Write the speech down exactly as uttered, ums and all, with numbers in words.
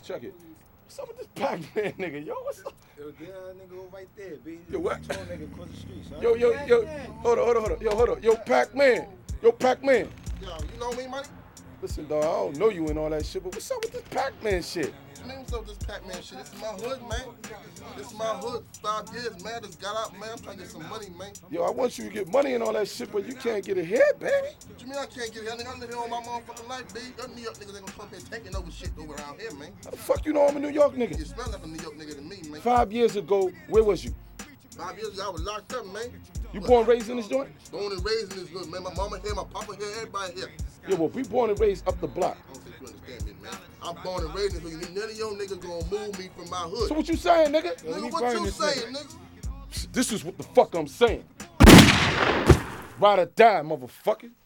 check it. What's up with this Pac-Man nigga? Yo, what's up? Yo, that nigga over right there, B. Yo, what? Tall nigga across the street, son. Yo, yo, yo, hold on, hold on, hold on. Yo, hold on. Yo, Pac-Man. Yo, Pac-Man. Yo, you know me, money? Listen, dog, I don't know you and all that shit, but what's up with this Pac-Man shit? What you mean what's up with this Pac-Man shit? This is my hood, man. This is my hood. Five years, man. Just got out, man. I'm trying to get some money, man. Yo, I want you to get money and all that shit, but you can't get ahead, baby. What you mean I can't get here? Nigga, I live here all my motherfucking life, B. Them New York niggas ain't gonna come here taking over shit over around here, man. How the fuck you know I'm a New York You nigga? smell like a New York nigga to me, man. Five years ago, where was you? Five years ago, I was locked up, man. You born raised in this joint? Born and raised in this hood, man. My mama here, my papa here, everybody here. Yeah, well, we born and raised up the block. I don't think you understand me, man. I'm born and raised in this hood. None of your niggas gonna move me from my hood. So what you saying, nigga? Nigga, what you saying, nigga? This is what the fuck I'm saying. Ride or die, motherfucker.